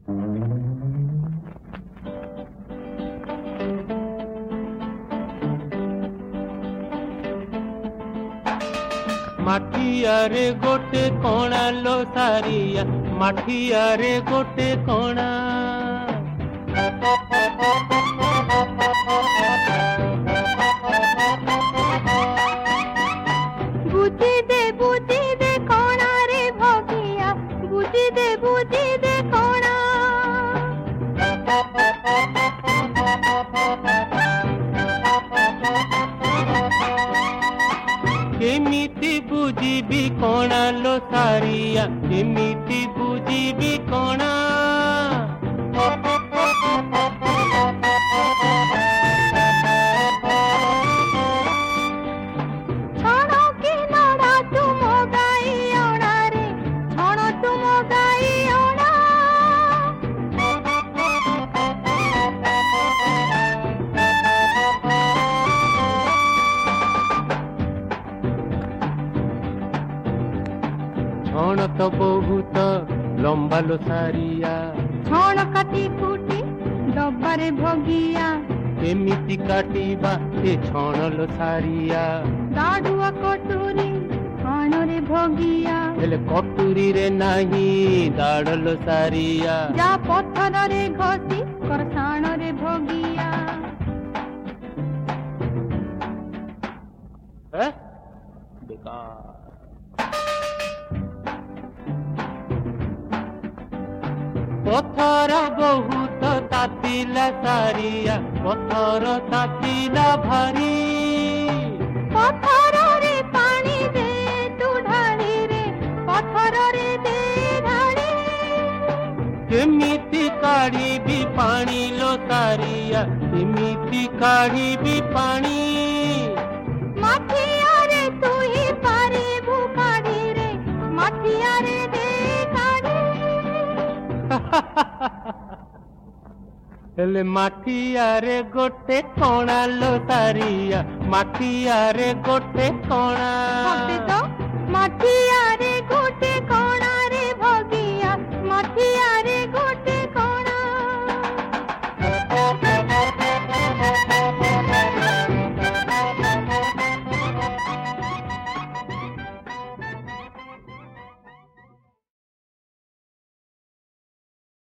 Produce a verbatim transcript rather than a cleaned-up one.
माठिया रे गोटे कोणा लो सारिया माठिया रे गोटे कोणा बुझी दे बुझी दे कोणा रे भोगिया बुझी दे बुझी दे कोणा केमिति बुझीबी कोणा लो सारिया केमिति बुझीबी कोणा छणो की नड़ा तुम गाई ओणा रे छणो तुम गाई ओणा छण तो बहुत लंबा लो सारिया छण काटी फुटी डब्बारे भोगिया केमिति काटिबा ए छण लो सारिया दाडुआ कटोरी छण रे भोगिया हेले कटुरी रे नाही दाड़ लो सारिया जा पत्थर रे घसी कर छण रे भोगिया है बेकार पत्थर बहुत तातिला सारिया पत्थर तातिला भारी पत्थर रे पानी दे तू ढाली रे पत्थर रे दे ढाली केमिति काढ़ीबी पानी लो सारिया केमिति काढ़ीबी पानी माठिया रे तू ही पारे भूकाड़ी रे माठिया रे दे काढ़ी हेले माठिया रे गोटे कोणा लो सारिया माठिया रे गोटे कोणा तो माठिया रे गोटे